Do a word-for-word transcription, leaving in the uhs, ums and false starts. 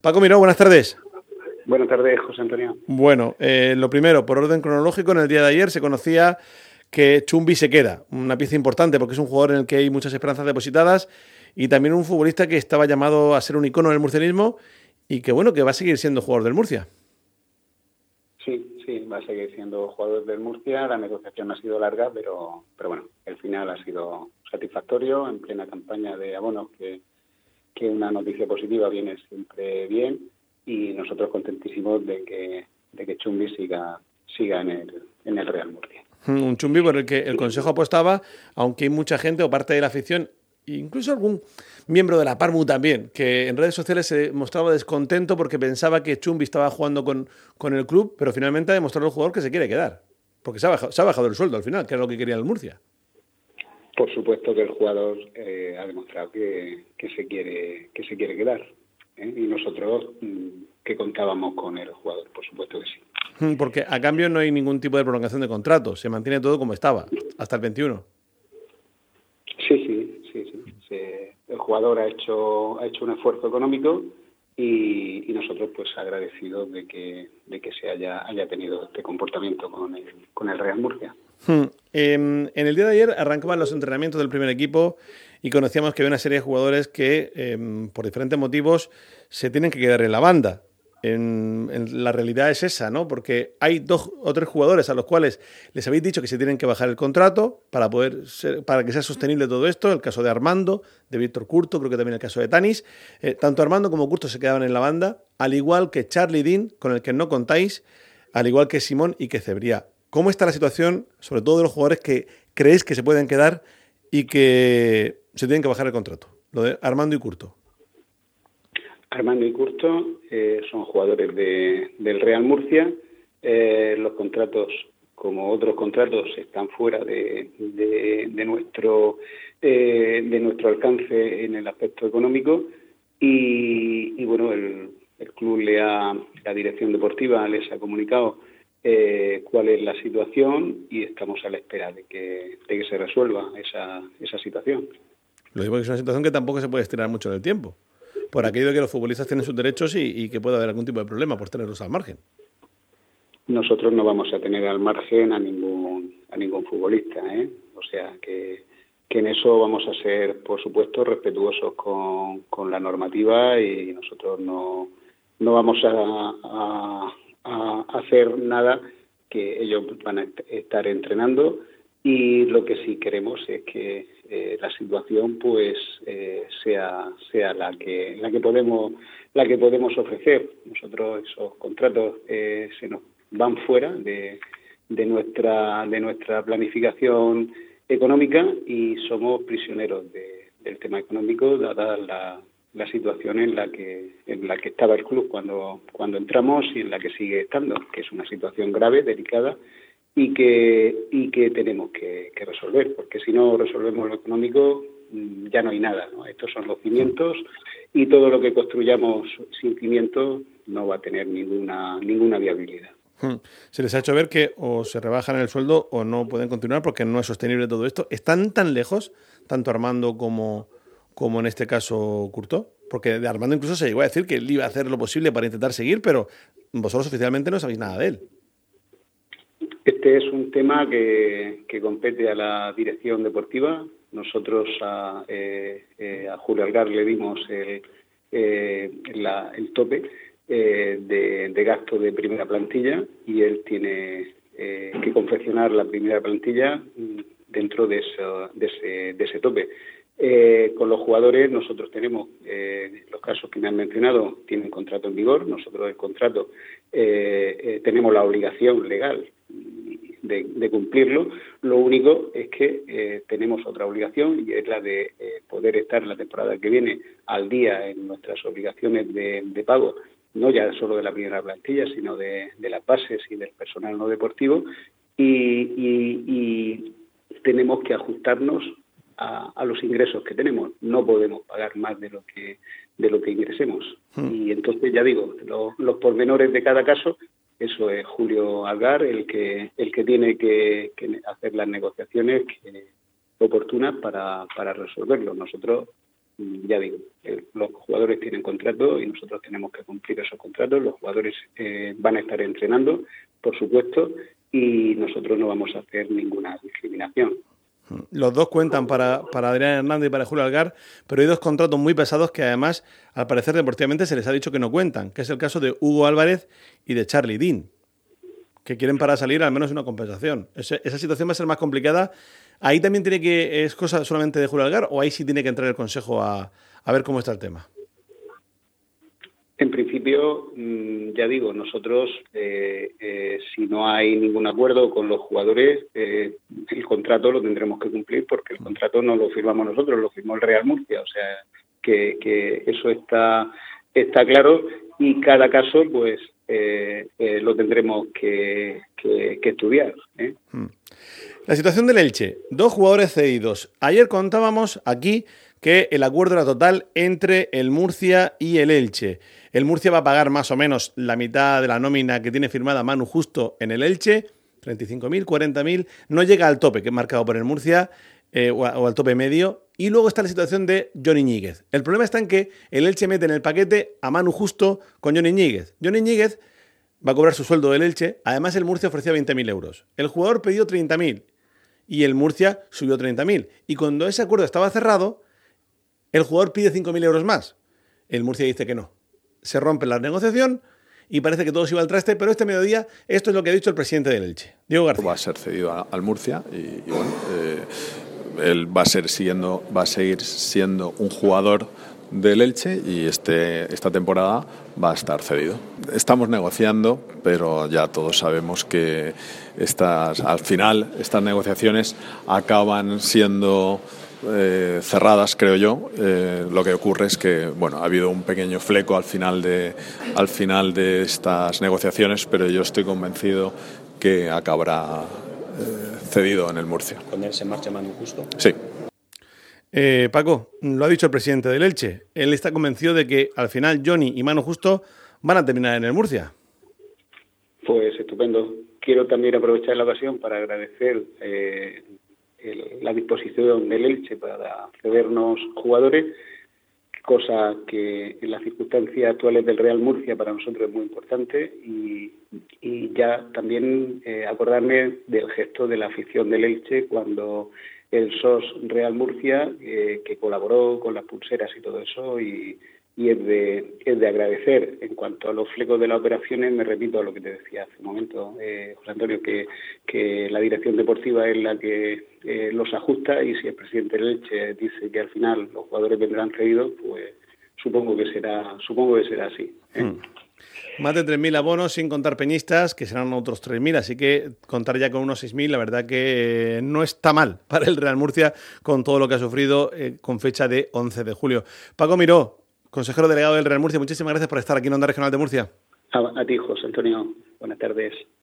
Paco Miró, buenas tardes. Buenas tardes, José Antonio. Bueno, eh, lo primero, por orden cronológico, en el día de ayer se conocía que Chumbi se queda, una pieza importante porque es un jugador en el que hay muchas esperanzas depositadas y también un futbolista que estaba llamado a ser un icono del murcianismo y que bueno, que va a seguir siendo jugador del Murcia. Sí, sí, va a seguir siendo jugador del Murcia. La negociación ha sido larga, pero, pero bueno, el final ha sido satisfactorio en plena campaña de abonos, que, que una noticia positiva viene siempre bien, y nosotros contentísimos de que, de que Chumbi siga, siga en el, en el Real Murcia. Un Chumbi por el que el Consejo apostaba, aunque hay mucha gente o parte de la afición, incluso algún miembro de la Parmu también, que en redes sociales se mostraba descontento porque pensaba que Chumbi estaba jugando con, con el club, pero finalmente ha demostrado el jugador que se quiere quedar, porque se ha bajado, se ha bajado el sueldo al final, que era lo que quería el Murcia. Por supuesto que el jugador eh, ha demostrado que, que se quiere que se quiere quedar, ¿eh? Y nosotros mm, que contábamos con el jugador, por supuesto que sí. Porque a cambio no hay ningún tipo de prolongación de contrato, se mantiene todo como estaba, hasta el veintiuno. Sí, sí, sí, sí. Se, el jugador ha hecho ha hecho un esfuerzo económico y, y nosotros pues agradecidos de que de que se haya haya tenido este comportamiento con el con el Real Murcia. Hmm. Eh, en el día de ayer arrancaban los entrenamientos del primer equipo y conocíamos que había una serie de jugadores que eh, por diferentes motivos se tienen que quedar en la banda. En, en la realidad es esa, ¿no? Porque hay dos o tres jugadores a los cuales les habéis dicho que se tienen que bajar el contrato para poder ser, para que sea sostenible todo esto. El caso de Armando, de Víctor Curto, creo que también el caso de Tanis. Eh, tanto Armando como Curto se quedaban en la banda, al igual que Charlie Dean, con el que no contáis, al igual que Simón y que Cebriá. ¿Cómo está la situación, sobre todo de los jugadores que creéis que se pueden quedar y que se tienen que bajar el contrato? Lo de Armando y Curto. Armando y Curto eh, son jugadores de, del Real Murcia. Eh, los contratos, como otros contratos, están fuera de, de, de nuestro eh, de nuestro alcance en el aspecto económico y, y bueno, el, el club le ha, la dirección deportiva les ha comunicado eh, cuál es la situación y estamos a la espera de que, de que se resuelva esa, esa situación. Lo digo que es una situación que tampoco se puede estirar mucho en el tiempo, por aquello de que los futbolistas tienen sus derechos y, y que puede haber algún tipo de problema por tenerlos al margen. Nosotros no vamos a tener al margen a ningún a ningún futbolista, ¿eh? O sea que, que en eso vamos a ser, por supuesto, respetuosos con, con la normativa y nosotros no no vamos a, a, a hacer nada que ellos van a estar entrenando, y lo que sí queremos es que eh, la situación pues eh, sea sea la que la que podemos la que podemos ofrecer. Nosotros esos contratos eh, se nos van fuera de, de nuestra de nuestra planificación económica y somos prisioneros de, del tema económico, dada la, la situación en la que en la que estaba el club cuando cuando entramos y en la que sigue estando, que es una situación grave, delicada, y que y que tenemos que, que resolver, porque si no resolvemos lo económico ya no hay nada, ¿no? Estos son los cimientos y todo lo que construyamos sin cimientos no va a tener ninguna ninguna viabilidad. Se les ha hecho ver que o se rebajan el sueldo o no pueden continuar porque no es sostenible todo esto. ¿Están tan lejos, tanto Armando como, como en este caso Curto? Porque de Armando incluso se llegó a decir que él iba a hacer lo posible para intentar seguir, pero vosotros oficialmente no sabéis nada de él. Este es un tema que, que compete a la dirección deportiva. Nosotros a, eh, eh, a Julio Algar le dimos el, eh, la, el tope eh, de, de gasto de primera plantilla y él tiene eh, que confeccionar la primera plantilla dentro de, eso, de, ese, de ese tope. Eh, con los jugadores nosotros tenemos, eh, los casos que me han mencionado, tienen contrato en vigor. Nosotros el contrato eh, eh, tenemos la obligación legal de, de cumplirlo. Lo único es que eh, tenemos otra obligación y es la de eh, poder estar la temporada que viene al día en nuestras obligaciones de, de pago, no ya solo de la primera plantilla, sino de, de las bases y del personal no deportivo, y, y, y tenemos que ajustarnos a, a los ingresos que tenemos. No podemos pagar más de lo que de lo que ingresemos. Hmm. Y entonces, ya digo, lo, los pormenores de cada caso, eso es Julio Algar el que el que tiene que, que hacer las negociaciones que, oportunas para, para resolverlo. Nosotros ya digo, eh, los jugadores tienen contratos y nosotros tenemos que cumplir esos contratos. Los jugadores eh, van a estar entrenando, por supuesto, y nosotros no vamos a hacer ninguna discriminación. Los dos cuentan para, para Adrián Hernández y para Julio Algar, pero hay dos contratos muy pesados que además, al parecer deportivamente, se les ha dicho que no cuentan, que es el caso de Hugo Álvarez y de Charlie Dean, que quieren para salir al menos una compensación. Ese, esa situación va a ser más complicada. ¿Ahí también tiene que es cosa solamente de Julio Algar o ahí sí tiene que entrar el Consejo a, a ver cómo está el tema? En principio, ya digo, nosotros, eh, eh, si no hay ningún acuerdo con los jugadores, eh, el contrato lo tendremos que cumplir porque el contrato no lo firmamos nosotros, lo firmó el Real Murcia. O sea, que, que eso está, está claro y cada caso, pues, eh, eh, lo tendremos que, que, que estudiar, ¿eh? La situación del Elche. Dos jugadores cedidos. Ayer contábamos aquí que el acuerdo era total entre el Murcia y el Elche. El Murcia va a pagar más o menos la mitad de la nómina que tiene firmada Manu Justo en el Elche, treinta y cinco mil, cuarenta mil, no llega al tope que es marcado por el Murcia eh, o, a, o al tope medio. Y luego está la situación de Johnny Ñíguez. El problema está en que el Elche mete en el paquete a Manu Justo con Johnny Ñíguez. Johnny Ñíguez va a cobrar su sueldo del Elche, además el Murcia ofrecía veinte mil euros. El jugador pidió treinta mil y el Murcia subió treinta mil. Y cuando ese acuerdo estaba cerrado, el jugador pide cinco mil euros más. El Murcia dice que no. Se rompe la negociación y parece que todo se iba al traste, pero este mediodía esto es lo que ha dicho el presidente del Elche, Diego García. Va a ser cedido a, al Murcia y, y bueno, eh, él va a, ser siguiendo, va a seguir siendo un jugador del Elche y este, esta temporada va a estar cedido. Estamos negociando, pero ya todos sabemos que estas, al final estas negociaciones acaban siendo Eh, cerradas, creo yo. Eh, lo que ocurre es que bueno, ha habido un pequeño fleco al final de al final de estas negociaciones, pero yo estoy convencido que acabará eh, cedido en el Murcia. ¿Con él se marcha Manu Justo? Sí. Eh, Paco, lo ha dicho el presidente del Elche. Él está convencido de que al final Johnny y Manu Justo van a terminar en el Murcia. Pues estupendo. Quiero también aprovechar la ocasión para agradecer eh, el, la disposición del Elche para cedernos jugadores, cosa que en las circunstancias actuales del Real Murcia para nosotros es muy importante, y, y ya también eh, acordarme del gesto de la afición del Elche cuando el S O S Real Murcia, eh, que colaboró con las pulseras y todo eso, y, y es de es de agradecer. En cuanto a los flecos de las operaciones, me repito a lo que te decía hace un momento, eh, José Antonio, que, que la dirección deportiva es la que eh, los ajusta, y si el presidente del Elche dice que al final los jugadores vendrán cedidos, pues supongo que será supongo que será así, ¿eh? Hmm. Más de tres mil abonos sin contar peñistas, que serán otros tres mil, así que contar ya con unos seis mil, la verdad que no está mal para el Real Murcia con todo lo que ha sufrido eh, con fecha de once de julio. Paco Miró, consejero delegado del Real Murcia, muchísimas gracias por estar aquí en Onda Regional de Murcia. A, a ti, José Antonio. Buenas tardes.